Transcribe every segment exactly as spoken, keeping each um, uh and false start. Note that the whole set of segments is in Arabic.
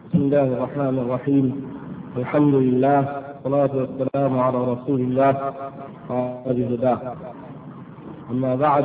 بسم الله الرحمن الرحيم. الحمد لله والصلاة والسلام على رسول الله وعلى هداه. أما بعد،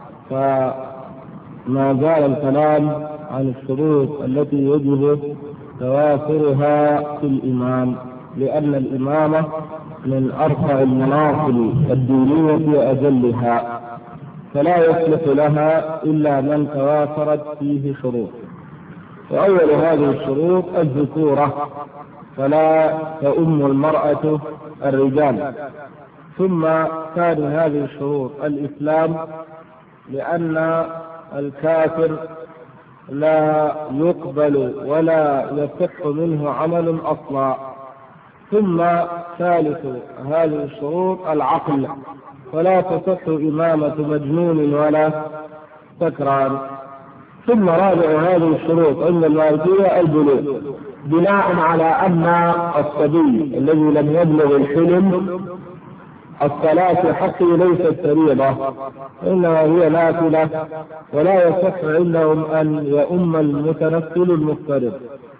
فما زال الكلام عن الشروط التي يجب توافرها في الإمام، لأن الإمامة من أرفع المناصب الدينية وأجلها، فلا يصلح لها إلا من توافرت فيه شروط. وأول هذه الشروط الذكورة، فلا تؤم المرأة الرجال. ثم ثاني هذه الشروط الإسلام، لأن الكافر لا يقبل ولا يصح منه عمل أصلا. ثم ثالث هذه الشروط العقل، ولا تصح إمامة مجنون ولا سكران. ثم رابع هذه الشروط عند المالكية البلوغ، بناء على أن الصبي الذي لم يبلغ الحلم الصلاة في حقه ليست فريضة، إنما هي نافلة، ولا يصح عندهم أن يؤم المتنفل المفترض.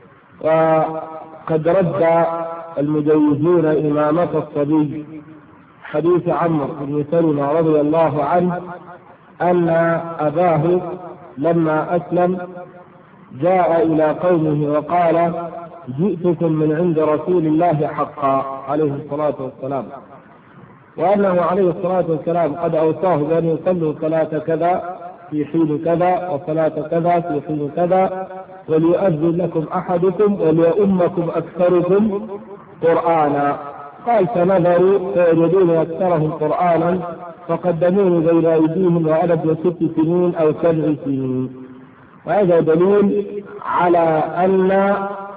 وقد رد المجوزون إمامة الصبي حديث عمرو بن سلمة رضي الله عنه أن أباه لما أسلم جاء إلى قومه وقال: جئتكم من عند رسول الله حقا عليه الصلاة والسلام، وأنه عليه الصلاة والسلام قد أوصاه بأن يصلوا صلاة كذا في حين كذا وصلاة كذا في حين كذا، وليؤذن لكم أحدكم وليؤمكم أكثركم قرآنا. قال: فنظروا فوجدون أكثرهم قرآنا فقدموه بين أيديهم وأنا ابن ست سنين أو سبع سنين. وهذا دليل على أن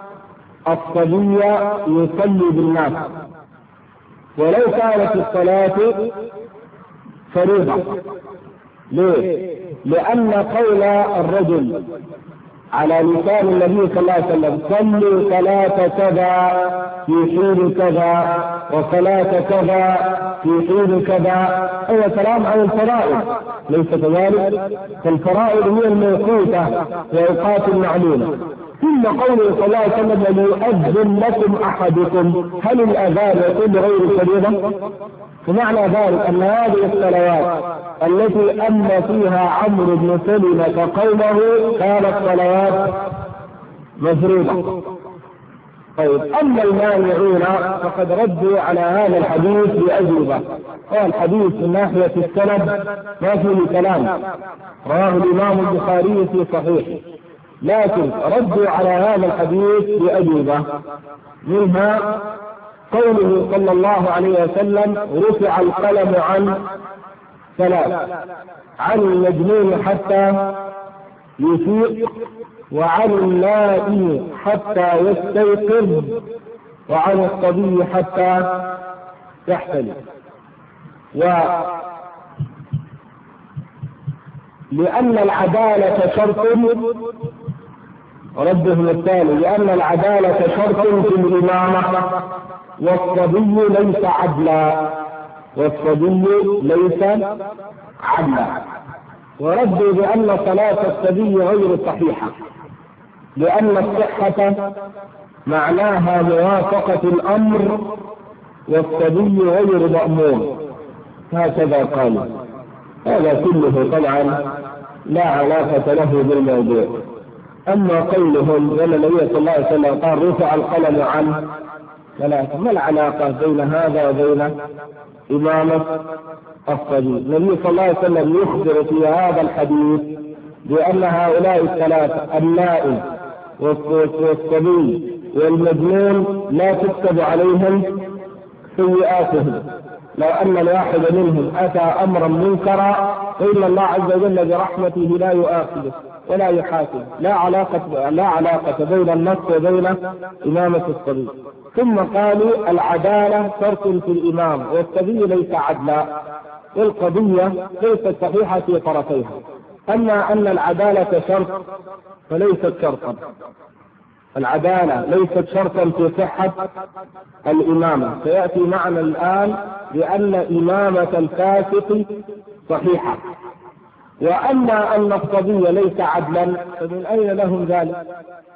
الصبي يصلي بالناس، ولو كانت الصلاة فريضة. ليه؟ لأن قول الرجل على لسان النبي صلى الله عليه وسلم: صلوا صلاة كذا في حين كذا وصلاة كذا في حين كذا، هو كلام عن الفرائض، ليس كذلك؟ فالفرائض هي الموقوتة في أوقات معلومة. ثم قوله صلى الله عليه وسلم: ليؤذن لكم أحدكم، هل الأذان يكون غير فريضة؟ فمعنى ذلك أن هذه الصلوات التي أم فيها عمرو بن سلمة قومه كانت صلوات مفروضة. طيب، أما المانعون فقد ردوا على هذا الحديث بأجوبة. هو الحديث من ناحية السند ما فيه كلام، رواه الإمام البخاري في صحيح، لكن ردوا على هذا الحديث بأجوبة. منها قوله صلى الله عليه وسلم: رفع القلم عن ثلاث: عن المجنون حتى يفيق، وعن النائم حتى يستيقظ، وعن الصبي حتى يحتلم. ولأن العدالة شرط، رده الثاني، لأن العدالة شرط في الإمامة، والصبي ليس عدلا، والصبي ليس عدلا. وردوا بأن صلاة الصبي غير صحيحة، لأن الصحة معناها موافقة الأمر، والصبي غير مأمور، هكذا قالوا. هذا كله طبعا لا علاقة له بالموضوع. أما قولهم أن النبي صلى الله عليه وسلم قال: رفع القلم عن ثلاثة، ما العلاقة بين هذا وبين إمامة الصبي؟ النبي صلى الله عليه وسلم يخبر في هذا الحديث بأن هؤلاء الثلاثة، النائم والصبي والمجنون، لا تكتب عليهم سيئاتهم. لو أن الواحد منهم أتى أمرا منكرا فإن الله عز وجل برحمته لا يؤاخذه ولا يحاسب، لا علاقة لا علاقة بين النص وبين إمامة الصبي. ثم قالوا: العدالة شرط في الإمام، والصبي ليس عدلا، والقضية ليست صحيحة في طرفيها. أما أن العدالة شرط فليست شرطا، العدالة ليست شرطا في صحة الإمامة. سيأتي معنا الآن بأن إمامة الفاسق صحيحة. وأما أن الصبي ليس عدلا فمن أين لهم ذلك؟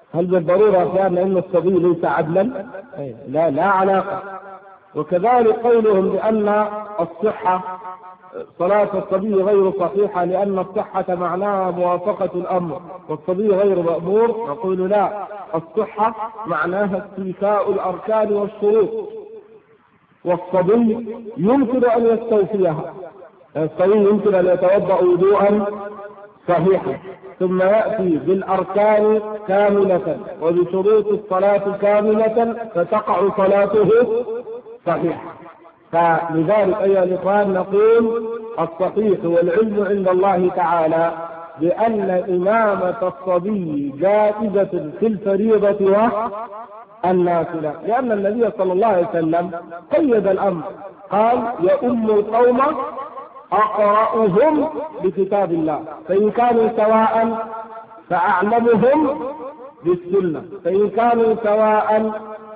هل بالضرورة كان أن الصبي ليس عدلا؟ لا، لا علاقة. وكذلك قولهم بأن الصحة صلاة الصبي غير صحيحة لأن الصحة معناها موافقة الأمر والصبي غير مأمور، نقول لا، الصحة معناها استيفاء الأركان والشروط، والصبي يمكن أن يستوفيها. الصبي يمكن أن يتوضأ وضوءا صحيحا ثم يأتي بالأركان كاملة وبشروط الصلاة كاملة فتقع صلاته صحيحة. فلذلك أيها الإخوان نقول الصحيح والعلم عند الله تعالى بأن إمامة الصبي جائزة في الفريضة والنافلة، لأن النبي صلى الله عليه وسلم قيد الأمر، قال يؤم القوم أقرأهم بكتاب الله، فإن كانوا سواء فأعلمهم بالسنة، فإن كانوا سواء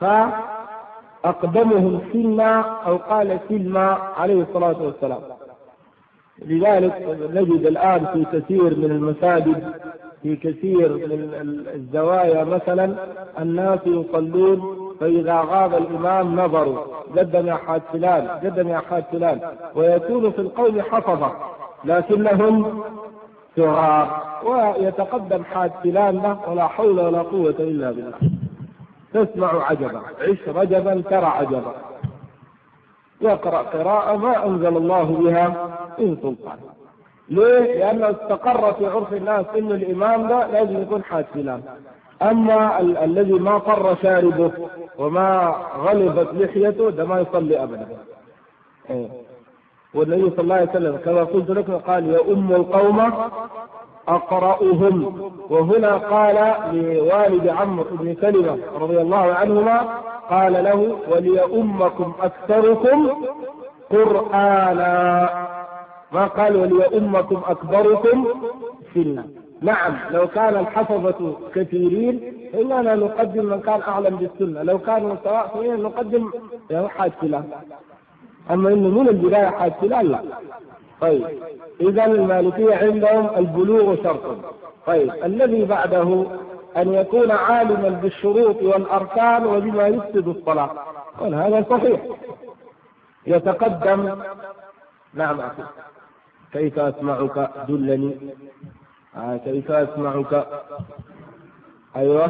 فأقدمهم سنا، أو قال سلما عليه الصلاة والسلام. لذلك نجد الآن في كثير من المساجد، في كثير من الزوايا مثلا، الناس يصلون فإذا غاب الإمام نظروا قدم يا حاج فلان، قدم يا حاج فلان، ويكون في القوم حفظة لكنهم صغار، ويتقدم حاج فلان له ولا حول ولا قوة إلا بالله. تسمع عجبا، عش رجبا ترى عجبا، يقرأ قراءة ما أنزل الله بها من سلطان. ليه؟ لأنه استقر في عرف الناس إن الإمام ده لازم يكون حاج فلان. أما ال- الذي ما قر شاربه وما غلظت لحيته ده ما يصلي أبدا. إيه. والنبي صلى الله عليه وسلم كما قلت لكم قال يؤم القوم أقرأهم، وهنا قال لوالد عمرو بن سلمة رضي الله عنهما قال له وليؤمكم أكثركم قرآنا، ما قال وليؤمكم أكبركم سنا. نعم لو كان الحفظة كثيرين إننا نقدم من كان أعلم بالسنة، لو كانوا سواء فإننا نقدم حاج فلان، أما إنه من البداية حاج فلان لا. طيب إذا المالكية عندهم البلوغ شرط. طيب الذي بعده أن يكون عالما بالشروط والأركان وبما يفسد الصلاة، قال هذا صحيح. يتقدم. نعم أخي كيف أسمعك؟ دلني. آه كيف أسمعك؟ أيوة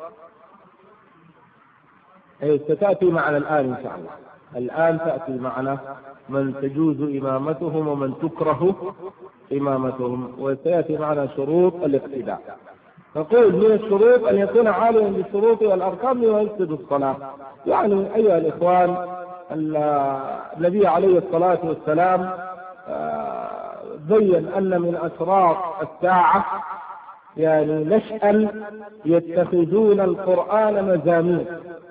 أيوة ستأتي معنا الآن إن شاء الله. الآن تأتي معنا من تجوز إمامتهم ومن تكره إمامتهم، وسيأتي معنا شروط الاقتداء. نقول من الشروط أن يكون عالما بالشروط والأركان وما يفسد الصلاة. يعني أيها الإخوان النبي عليه الصلاة والسلام بين أن من أسرار الساعة يعني نشأ يتخذون القرآن مزامير،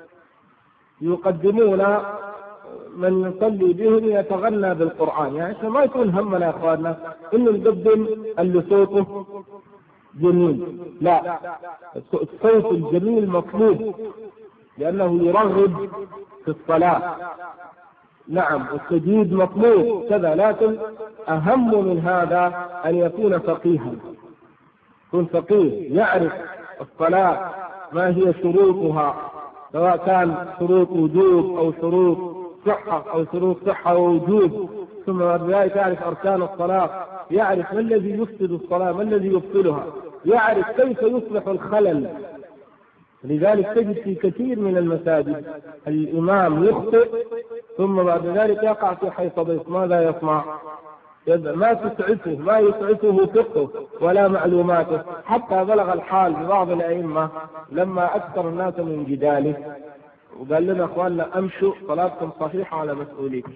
يقدمون من يصلي بهم يتغنى بالقرآن. يعني عشان ما يكون همنا يا اخواننا انه نقدم اللي صوته جميل، لا، الصوت الجميل مطلوب لانه يرغب في الصلاة. نعم التجويد مطلوب كذا، لكن اهم من هذا ان يكون فقيها، يكون فقيه يعرف الصلاة ما هي شروطها، سواء كان شروط وجوب او شروط صحة أو شروط صحة ووجوب، ثم بعد يعرف أركان الصلاة، يعرف ما الذي يفسد الصلاة ما الذي يبطلها، يعرف كيف يصلح الخلل. لذلك تجد في كثير من المساجد الإمام يخطئ ثم بعد ذلك يقع في حيث ضيف، ماذا يصنع؟ ما تسعفه ما يسعفه فقهه ولا معلوماته، حتى بلغ الحال ببعض الأئمة لما أكثر الناس من جداله وقال لنا اخواننا امشوا صلاتكم صحيحه على مسؤوليتي.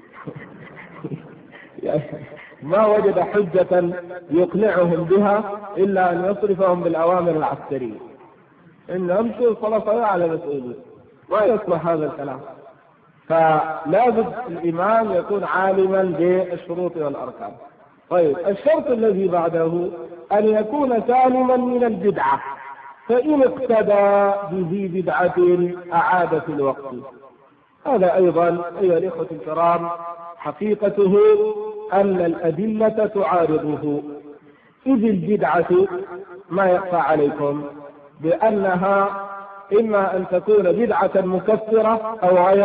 ما وجد حجة يقنعهم بها الا ان يصرفهم بالاوامر العسكريه، ان امشوا الصلاه صحيحه على مسؤوليتي، ما يصلح هذا الكلام. فلابد الامام يكون عالما بالشروط والاركان. طيب الشرط الذي بعده ان يكون سالما من البدعه، فإن اقتدى بذي بدعة أعاد في الوقت. هذا أيضا أيها الإخوة الكرام حقيقته أن الأدلة تعارضه، إذ البدعة ما يخفى عليكم بأنها إما أن تكون بدعة مكفرة أو غير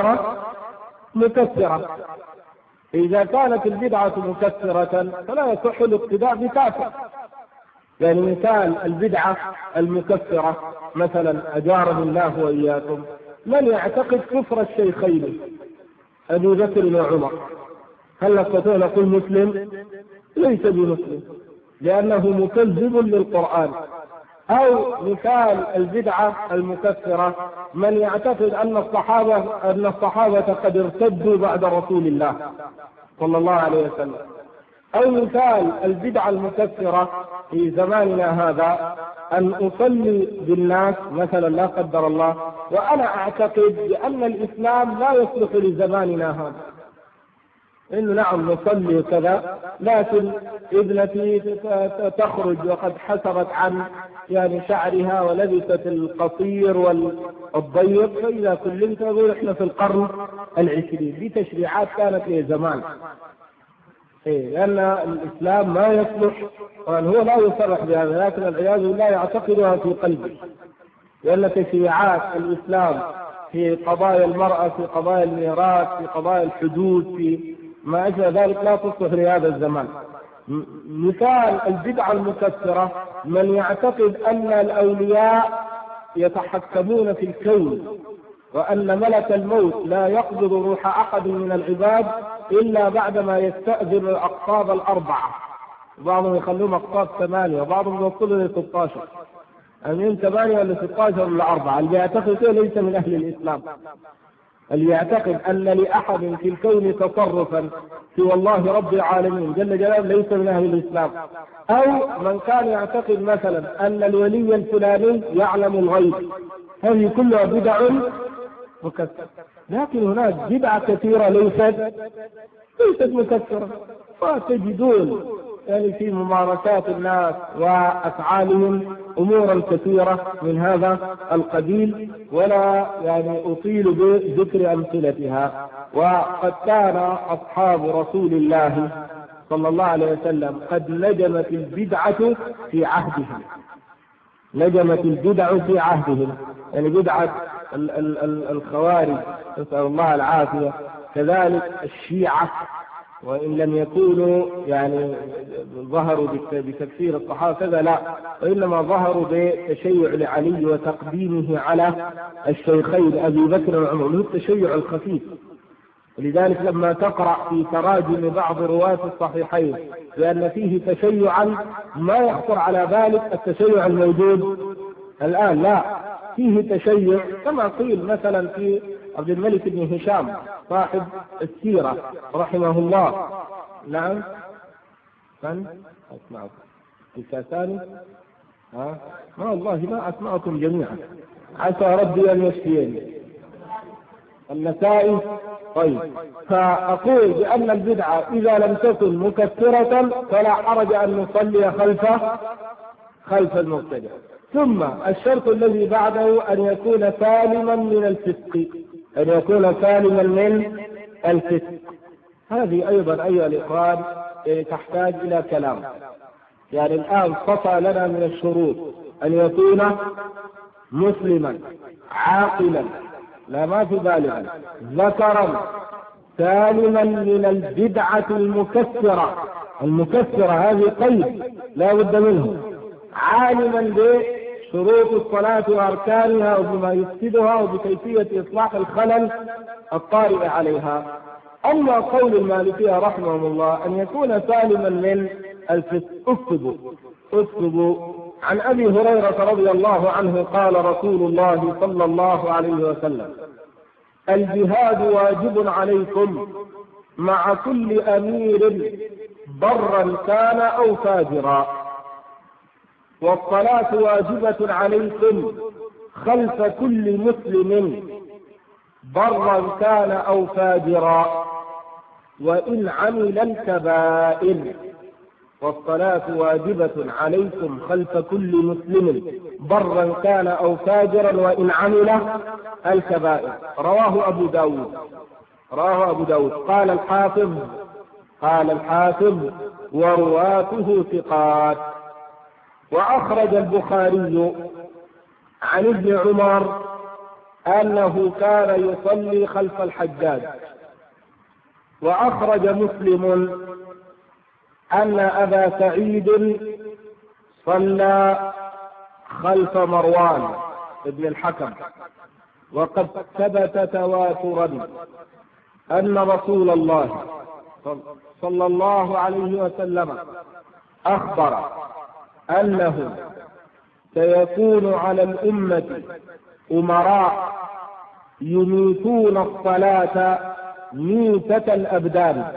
مكفرة. إذا كانت البدعة مكفرة فلا يصح الاقتداء بكافر. يعني مثال البدعة المكفرة مثلا أجارني الله وإياكم من يعتقد كفر الشيخين أبي بكر وعمر، هل نستطيع نقول مسلم؟ ليس بمسلم لأنه مكذب للقرآن. أو مثال البدعة المكفرة من يعتقد أن الصحابة أن الصحابة قد ارتدوا بعد رسول الله صلى الله عليه وسلم. أو مثال البدعة المكفرة في زماننا هذا أن أصلي بالناس مثلا لا قدر الله وأنا أعتقد بأن الإسلام لا يصلح لزماننا هذا، إنه نعم نصلي كذا لكن ابنتي تخرج وقد حسبت عن يعني شعرها ولبست القصير والضيق، فإذا كلمت أقول إحنا في القرن العشرين. دي تشريعات كانت في زمان، إيه لأن الإسلام ما يصلح، وأن هو لا يصرح بهذا لكن العياذ بالله يعتقدها في قلبه، لأن تشريعات الإسلام في قضايا المرأة في قضايا الميراث في قضايا الحدود في ما أشبه ذلك لا تصلح لهذا الزمان. مثال البدعة المكفرة من يعتقد أن الأولياء يتحكمون في الكون وأن ملك الموت لا يقبض روح أحد من العباد إلا بعدما يستأذن الأقطاب الأربعة، بعضهم يخلوهم أقطاب ثمانية وبعضهم يوصلوا إلى ستة عشر، من ثمانية ولا ستة عشر ولا أربعة. اللي يعتقد ليس من أهل الإسلام، اللي يعتقد أن لأحد في الكون تصرفا سوى الله رب العالمين جل جلاله ليس من أهل الإسلام. أو من كان يعتقد مثلا أن الولي الفلاني يعلم الغيب، هذه كلها بدع مكفرة. لكن هناك بدعة كثيرة ليست ليست مكفرة، فتجدون يعني في ممارسات الناس وأفعالهم أمورا كثيرة من هذا القبيل، ولا يعني أطيل بذكر أمثلتها. وقد كان أصحاب رسول الله صلى الله عليه وسلم قد نجمت البدعة في عهدهم، نجمت البدع في عهدهم، يعني بدعة الخوارج نسأل الله العافية، كذلك الشيعة وإن لم يكونوا يعني ظهروا بتكفير الصحابة كذا لا، وإنما ظهروا بتشيع لعلي وتقديمه على الشيخين أبي بكر وعمر، له التشيع الخفيف. ولذلك لما تقرأ في تراجم بعض رواة الصحيحين لأن فيه تشيعا ما يخطر على بالك التشيع الموجود الآن، لا فيه تشيع كما قيل مثلا في عبد الملك بن هشام صاحب السيرة رحمه الله. نعم من أسمعكم الكاساني ها ما والله ما أسمعكم جميعا، عسى ربي أن يشفيني النسائي. طيب فأقول بأن البدعة إذا لم تكن مكفرة فلا حرج أن نصلي خلف خلف المبتدع. ثم الشرط الذي بعده أن يكون سالما من الفسق، أن يكون سالما من الفسق. هذه أيضا أيها الإخوان تحتاج إلى كلام. يعني الآن صفى لنا من الشروط أن يكون مسلما عاقلا لا ما في بالغا ذكرا سالما من البدعة المكفرة. المكفرة هذه قيد لا بد منه، عالما بشروط الصلاة وأركانها وبما يفسدها وبكيفية إصلاح الخلل الطارئ عليها. أما قول المالكية رحمهم الله أن يكون سالما من الفسق، اكتبوا اكتبوا عن أبي هريرة رضي الله عنه قال رسول الله صلى الله عليه وسلم: الجهاد واجب عليكم مع كل أمير برا كان أو فاجرا، والصلاة واجبة عليكم خلف كل مسلم برا كان أو فاجرا وإن عمل الكبائر. والصلاة واجبة عليكم خلف كل مسلم برا كان أو فاجرا وإن عمل الكبائر. رواه أبو داود رواه أبو داود قال الحافظ قال الحافظ ورواته ثقات. وأخرج البخاري عن ابن عمر أنه كان يصلي خلف الحجاج. وأخرج مسلم أن أبا سعيد صلى خلف مروان ابن الحكم. وقد ثبت تواترا أن رسول الله صلى الله عليه وسلم أخبر أنه سيكون على الأمة أمراء يميتون الصلاة ميتة الأبدان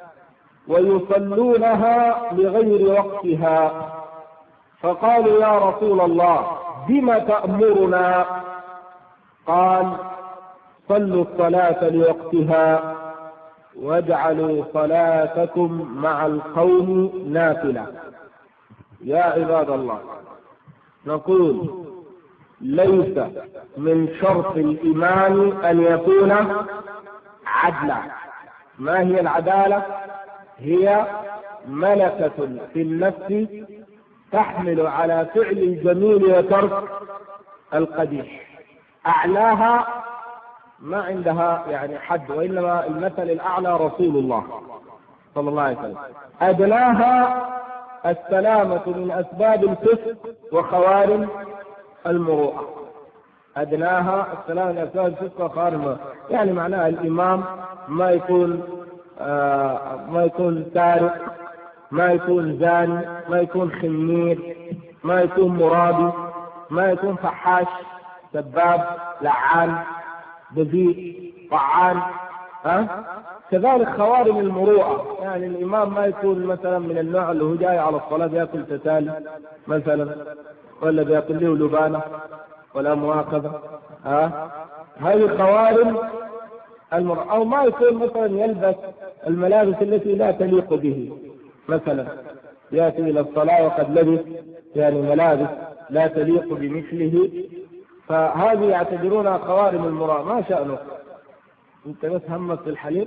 ويصلونها لغير وقتها. فقالوا يا رسول الله بما تأمرنا؟ قال صلوا الصلاة لوقتها واجعلوا صلاتكم مع القوم نافلة. يا عباد الله، نقول ليس من شرط الإمام أن يكون عدلا. ما هي العدالة؟ هي ملكة في النفس تحمل على فعل الجميل وترك القبيح. أعلاها ما عندها يعني حد، وإنما المثل الأعلى رسول الله صلى الله عليه وسلم. أدناها السلامة من أسباب الفسق وخوارم المروءة. أدناها السلامة من أسباب الفسق وخوارم المروءة، يعني معناها الإمام ما يكون آه ما يكون سارق، ما يكون زاني، ما يكون خمير، ما يكون مرابي، ما يكون فحاش، سباب، لعان، بذيء، طعان. ها؟ كذلك خوارم المروءة، يعني الإمام ما يكون مثلا من النوع اللي هو جاي على الصلاة بياكل تسالي مثلا، ولا بياكل له لبانة ولا مواقفة. ها؟ هذه خوارم المروءة. أو ما يكون مثلا يلبس الملابس التي لا تليق به، مثلا يأتي إلى الصلاة وقد لبس يعني ملابس لا تليق بمثله، فهذه يعتبرونها خوارم المروءة. ما شأنه؟ انت بس همك في الحليق،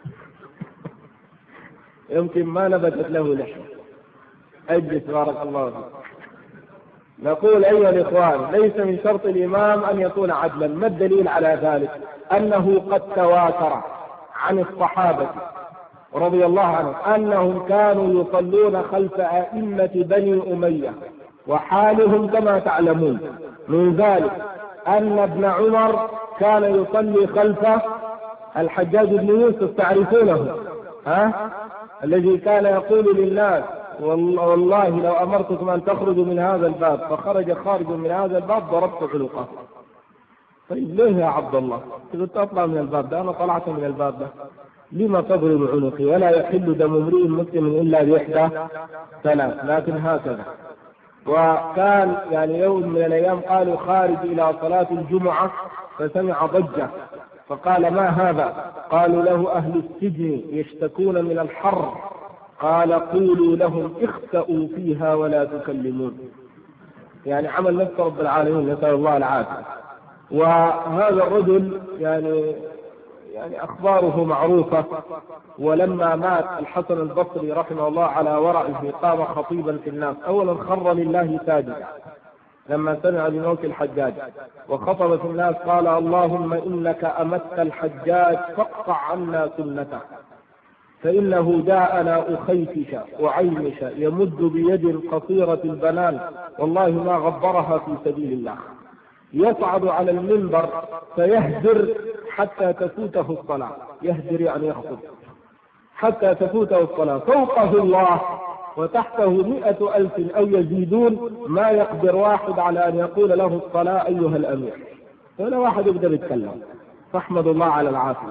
يمكن ما نبتت له لحية. اجلس بارك الله فيك. نقول أيها الإخوان، ليس من شرط الإمام أن يكون عدلا. ما الدليل على ذلك؟ أنه قد تواتر عن الصحابة رضي الله عنهم أنهم كانوا يصلون خلف أئمة بني أمية، وحالهم كما تعلمون. من ذلك أن ابن عمر كان يصلي خلف الحجاج بن يوسف، تعرفونه، ها؟ الذي كان يقول للناس والله لو أمرتكم أن تخرجوا من هذا الباب فخرج خارج من هذا الباب ضربت عنقه. طيب ليه يا عبد الله تقول تطلع من الباب ده؟ أنا طلعت من الباب ده، لما تضرب عنقي؟ ولا يحل دم امرئ مسلم إلا بإحدى ثلاث. لكن هكذا. وكان يعني يوم من الأيام قالوا خارج إلى صلاة الجمعة فسمع ضجة، فقال ما هذا؟ قالوا له أهل السجن يشتكون من الحر. قال قولوا لهم اختأوا فيها ولا تكلمون. يعني عمل نفس رب العالمين، نسأل الله العافية. وهذا الرجل يعني يعني أخباره معروفة. ولما مات الحسن البصري رحمه الله على ورعه قام خطيبا في الناس. أولا خر لله ساجدا لما سمع بموت الحجاج، وخطب في الناس قال اللهم إنك أمت الحجاج فاقطع عنا سنته، فإنه جاءنا أخيفش وعيمش يمد بيد قصيرة البنان والله ما غبرها في سبيل الله. يصعد على المنبر فيهدر حتى تفوته الصلاة. يهدر يعني يخطب حتى تفوته الصلاة. فوقه الله وتحته مئة ألف أو يزيدون، ما يقدر واحد على أن يقول له الصلاة أيها الأمير، ولا واحد يقدر يتكلم. فاحمد الله على العافية.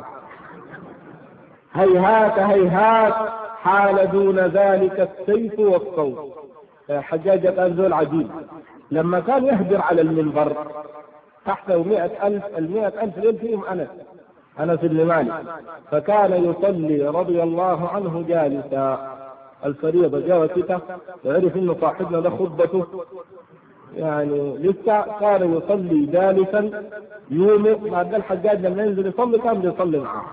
هيهات هيهات حال دون ذلك السيف والصوت. حجاج كان ذو العجيب لما كان يهدر على المنبر تحته مئة ألف، المئة ألف دول فيهم أنس أنس بن مالك، فكان يصلي رضي الله عنه جالسا الفريضة جاوته، وعرف إنه صاحبنا له خطبته يعني لسه كان يصلي جالسا يوم بعد الحجاج لما ينزل يصلي كان يصلي معه،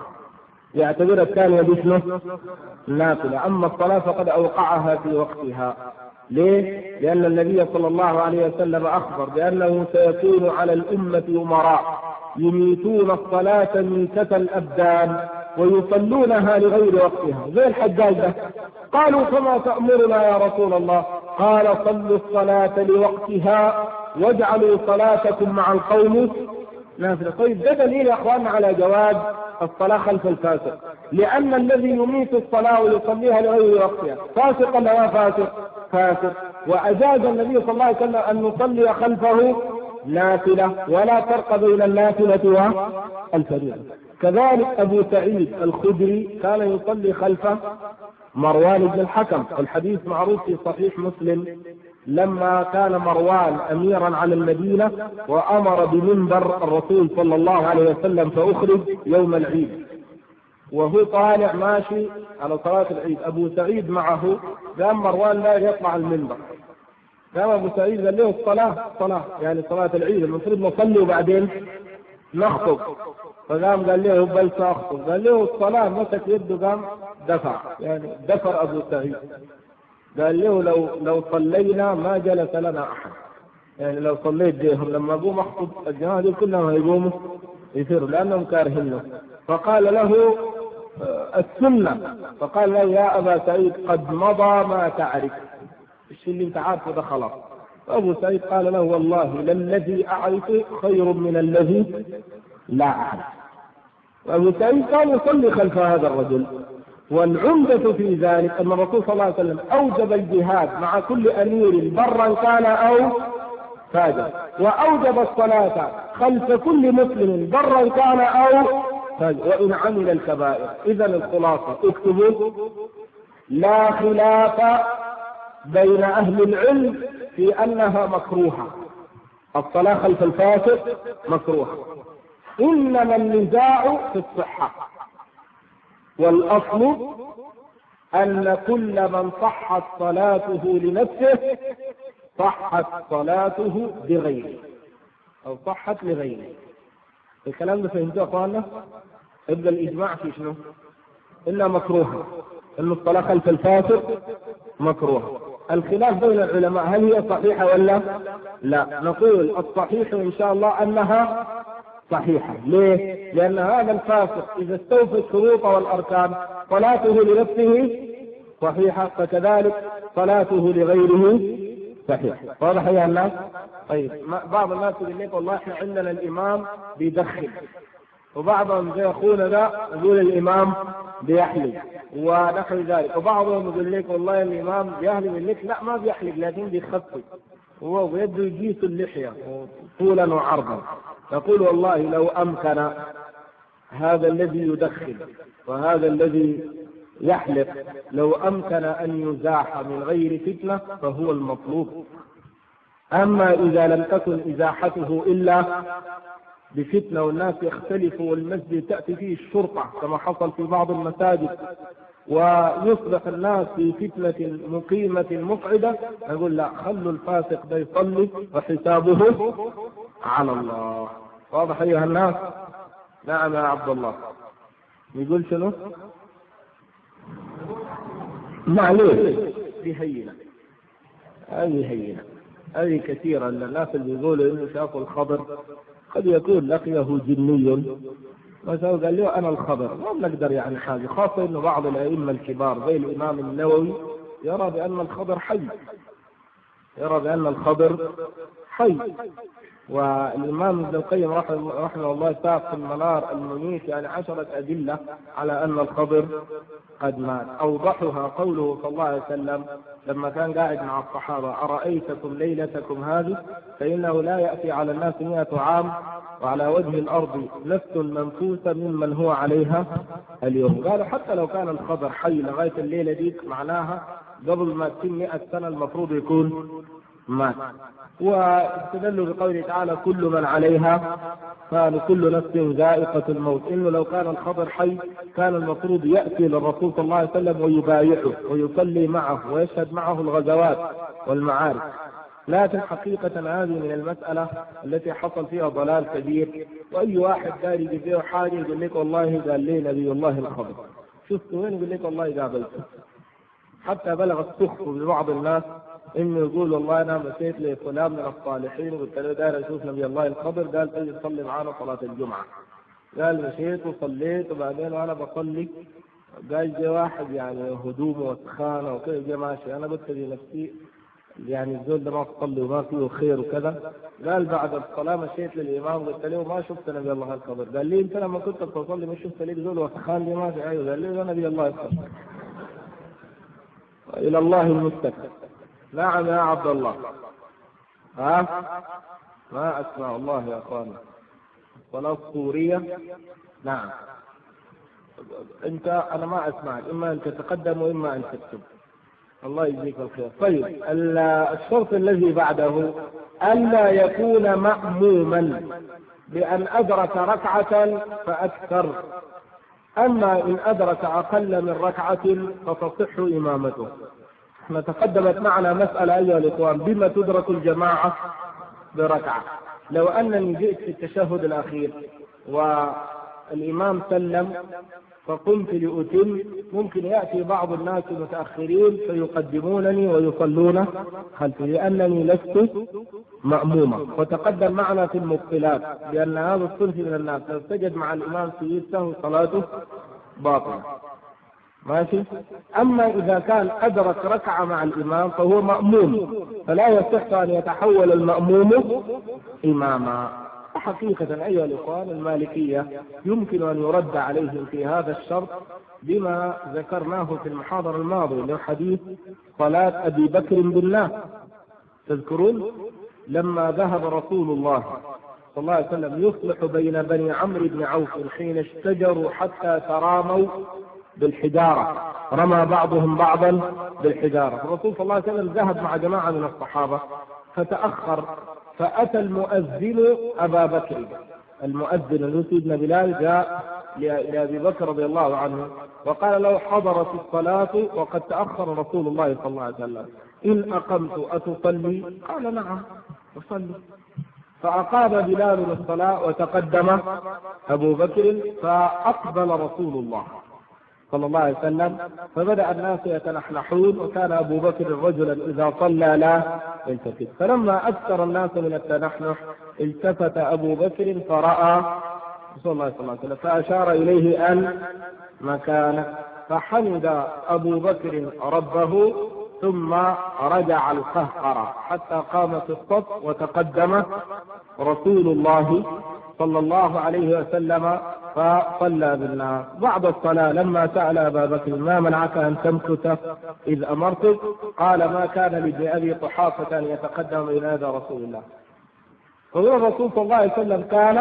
يعتبر الثانية باسمه نافلة. أما الصلاة فقد أوقعها في وقتها، ليه؟ لأن النبي صلى الله عليه وسلم أخبر بأنه سيكون على الأمة أمراء يميتون الصلاة ميتة الأبدان ويصلونها لغير وقتها زي الحجاج ده. قالوا فما تأمرنا يا رسول الله؟ قال صلوا الصلاة لوقتها واجعلوا صلاتكم مع القوم نافلة. طيب ده دليل يا اخواننا على جواز الصلاة خلف الفاسق، لأن الذي يميت الصلاة ويصليها لغير وقتها فاسق ولا ما فاسق؟ فاسق. وأجاز النبي صلى الله عليه وسلم أن نصلي خلفه نافلة، ولا فرق بين النافلة والفريضة. كذلك أبو سعيد الخدري كان يصلي خلف مروان بن الحكم، الحديث معروف في صحيح مسلم، لما كان مروان أميرا على المدينة وأمر بمنبر الرسول صلى الله عليه وسلم فأخرج يوم العيد، وهو طالع ماشي على صلاة العيد، أبو سعيد معه، قام مروان لا يطلع المنبر، قام أبو سعيد قال له الصلاة صلاة يعني صلاة العيد المفروض نصلي وبعدين نخطب، فقام قال له بل سأخطب، قال له الصلاة، مسك يده قام دفع، يعني دفر أبو سعيد، قال له لو لو صلينا ما جلس لنا أحد، يعني لو صليت بهم لما أقوم أخطب الجماعة دي كلهم هيقوموا يصيروا لأنهم كارهينه. فقال له السنة، فقال له يا أبا سعيد قد مضى ما تعرف، الشيء اللي انت عارفه ده خلاص. فأبو سعيد قال له والله للذي أعرفه خير من الذي لا أعرف. وأبو سعيد كان يصلي خلف هذا الرجل، والعمدة في ذلك أن الرسول صلى الله عليه وسلم أوجب الجهاد مع كل أمير برا كان أو فاجر، وأوجب الصلاة خلف كل مسلم برا كان أو فاجر وإن عمل الكبائر. إذا الخلاصة اكتبوا لا خلاف بين أهل العلم في أنها مكروهة، الصلاة خلف الفاسق مكروهة، إنما النزاع في الصحة، والأصل أن كل من صحت صلاته لنفسه صحت صلاته بغيره أو صحت لغيره. الكلام ده فهمتوا يا أخوانا؟ يبقى الإجماع في شنو؟ إنها مكروهة، إن الصلاة خلف الفاسق مكروهة. الخلاف بين العلماء هل هي صحيحة ولا لا؟ نقول الصحيح إن شاء الله أنها صحيحة. ليه؟ لأن هذا الفاسق إذا استوفى الشروط والأركان صلاته لنفسه صحيحة، فكذلك صلاته لغيره صحيحة. واضح يا الناس؟ طيب بعض الناس يقول لك والله احنا عندنا الإمام بيدخل، وبعضهم زي أخونا ده يقول الإمام بيحلق ونحو ذلك، وبعضهم يقول لك والله الإمام بيحلق، لك لا ما بيحلق لكن بيخفف هو بيده يجيس اللحية طولا وعرضا. نقول والله لو أمكن هذا الذي يدخل وهذا الذي يحلق لو أمكن أن يزاح من غير فتنة فهو المطلوب. أما إذا لم تكن إزاحته إلا بفتنة والناس يختلفوا والمسجد تأتي فيه الشرطة كما حصل في بعض المساجد ويصبح الناس في فتنة مقيمة مقعدة، نقول لا، خلوا الفاسق ده يصلي وحسابه على الله. واضح أيها الناس؟ نعم يا عبد الله. يقول شنو؟ معلوم بهينة، هذه هينة، هذه كثيرة. الناس اللي يقولوا إنه شافوا الخضر قد يكون لقيه جني مثلا قال له أنا الخضر، ما بنقدر يعني حاجة، خاصة إنه بعض الأئمة الكبار زي الإمام النووي يرى بأن الخضر حي، يرى بأن الخضر حي. والإمام ابن القيم رحمه الله ساق في المنار المنيف يعني عشرة أدلة على أن الخضر قد مات. أوضحها قوله صلى الله عليه وسلم لما كان قاعد مع الصحابة: أرأيتكم ليلتكم هذه فإنه لا يأتي على الناس مئة عام وعلى وجه الأرض نفس منفوسة ممن هو عليها اليوم. قالوا حتى لو كان الخضر حي لغاية الليلة دي معناها قبل ما تتم مئة سنة المفروض يكون مات. واستدلوا بقوله تعالى: كل من عليها فان كل نفس ذائقة الموت. إنه لو كان الخضر حي كان المفروض يأتي للرسول صلى الله عليه وسلم ويبايعه ويصلي معه ويشهد معه الغزوات والمعارك. لكن حقيقة هذه من المسألة التي حصل فيها ضلال كبير، وأي واحد داري يجيبه حاجة يقول لك والله قال لي نبي الله الخضر، شفت وين؟ يقول لك والله قابلته. حتى بلغ السخط ببعض الناس إنه يقول والله أنا مشيت لفلان من الصالحين وقلت له داير أشوف نبي الله الخضر، قال تجي تصلي معانا صلاة الجمعة. قال مشيت وصليت، وبعدين وأنا بصلي قال جاء واحد يعني هدومه وسخانة وكذا جاء ماشي، أنا قلت لنفسي يعني الزول ده ما تصلي وما فيه خير وكذا. قال بعد الصلاة مشيت للإمام قلت له ما شفت نبي الله الخضر. قال لي أنت لما كنت تصلي ما شفت لي زول وسخان لي ماشي؟ أيوه. قال لي نبي الله الخضر. إلى الله المستقبل. نعم يا عبد الله. ها ما أسمع الله يا أخوانا. الصلاة السورية. نعم أنت أنا ما أسمعك، إما أن تتقدم وإما أن تكتب. الله يجزيك الخير. طيب الشرط الذي بعده ألا يكون مأموما بأن أدرك ركعة فأكثر، أما إن أدرك أقل من ركعة فتصح إمامته. احنا تقدمت معنا مسألة أيها الإخوان، بما تدرك الجماعة بركعة. لو أنني جئت في التشهد الأخير والإمام سلم فقمت لأتم، ممكن يأتي بعض الناس متأخرين فيقدمونني ويصلون خلفي لأنني لست مأموما. وتقدم معنا في المبطلات لأن هذا الصنف من الناس لو سجد مع الإمام سجود سهو صلاته باطلة. ماشي. أما إذا كان أدرك ركعة مع الإمام فهو مأموم، فلا يصح أن يتحول المأموم إماما. حقيقة أيها الإخوان المالكية يمكن أن يرد عليهم في هذا الشرط بما ذكرناه في المحاضرة الماضية، له حديث صلاة أبي بكر بالناس. تذكرون لما ذهب رسول الله صلى الله عليه وسلم يصلح بين بني عمرو بن عوف حين اشتجروا حتى تراموا بالحجارة، رمى بعضهم بعضا بالحجارة. الرسول صلى الله عليه وسلم ذهب مع جماعة من الصحابة فتأخر، فأتى المؤذن أبا بكر. المؤذن سيدنا بلال جاء لأبي بكر رضي الله عنه وقال له حضرت الصلاة وقد تأخر رسول الله صلى الله عليه وسلم، إن أقمت أتصلي؟ قال نعم أصلي. فأقام بلال الصلاة وتقدم أبو بكر، فأقبل رسول الله صلى الله عليه وسلم فبدأ الناس يتنحنحون، وكان أبو بكر رجلا إذا صلى لا يلتفت. فلما أكثر الناس من التنحنح التفت أبو بكر فرأى رسول الله صلى الله عليه وسلم فأشار إليه أن مكانه، فحمد أبو بكر ربه ثم رجع القهقرة حتى قام في الصف وتقدم رسول الله صلى الله عليه وسلم فصلى بالناس. بعد الصلاة لما سأل أبا بكر ما منعك أن تمكث إذ أمرتك؟ قال ما كان لابن أبي قحافة أن يتقدم إلى هذا رسول الله. فهو الرسول صلى الله عليه وسلم كان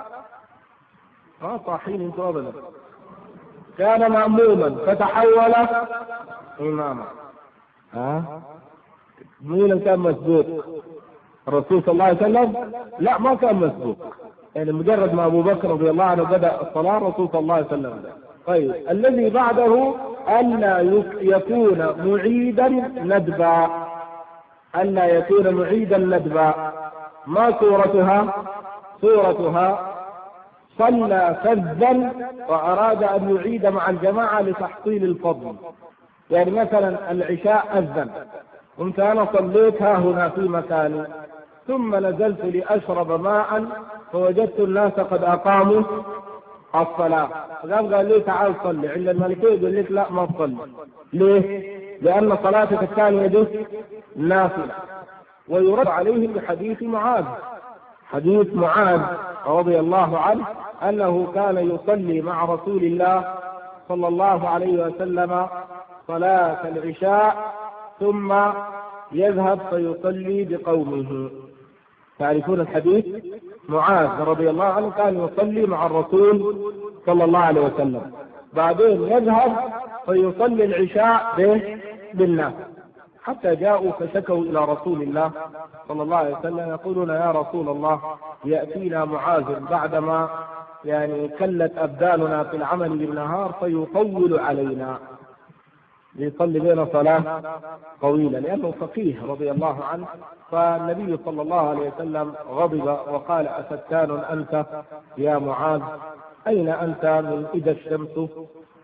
ما صاحين انتوا أبدا كان مأموما فتحول إماما. ها مين كان مسبوق؟ الرسول صلى الله عليه وسلم لا ما كان مسبوق، يعني مجرد ما أبو بكر رضي الله عنه بدأ الصلاة الرسول صلى الله عليه وسلم. طيب الذي بعده ألا يكون معيدا ندبا. ألا يكون معيدا ندبا ما صورتها؟ صورتها صلى فذا وأراد أن يعيد مع الجماعة لتحصيل الفضل. يعني مثلا العشاء أذن قمت أنا صليت ها هنا في مكاني ثم نزلت لأشرب ماء فوجدت الناس قد أقاموا الصلاة، فقام قال لي تعال صلي. عند المالكية يقول لك لا ما تصلي. ليه؟ لأن صلاتك الثانية دي نافلة. ويرد عليهم بحديث معاذ، حديث معاذ رضي الله عنه أنه كان يصلي مع رسول الله صلى الله عليه وسلم صلاة العشاء ثم يذهب فيصلي بقومه. تعرفون الحديث؟ معاذ رضي الله عنه كان يصلي مع الرسول صلى الله عليه وسلم، بعدين يذهب فيصلي العشاء بالناس، حتى جاءوا فشكوا إلى رسول الله صلى الله عليه وسلم يقولون يا رسول الله يأتينا معاذ بعدما يعني كلت أبداننا في العمل بالنهار فيطول علينا، يصلي بين صلاة طويلة لأنه فقيه رضي الله عنه. فالنبي صلى الله عليه وسلم غضب وقال أفتان أنت يا معاذ؟ أين أنت من إذا الشمس